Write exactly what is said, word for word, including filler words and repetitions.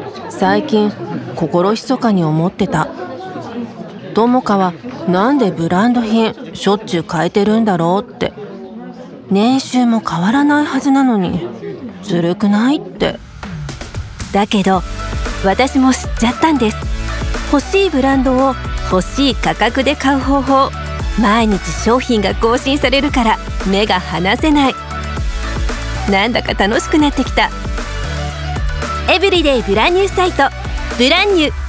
最近心密かに思ってた。友果はなんでブランド品しょっちゅう変えてるんだろうって。年収も変わらないはずなのにずるくないって。 だけど私も知っちゃったんです。欲しいブランドを欲しい価格で買う方法。毎日商品が更新されるから目が離せない。なんだか楽しくなってきた。エブリデイブランニューサイトブランニュー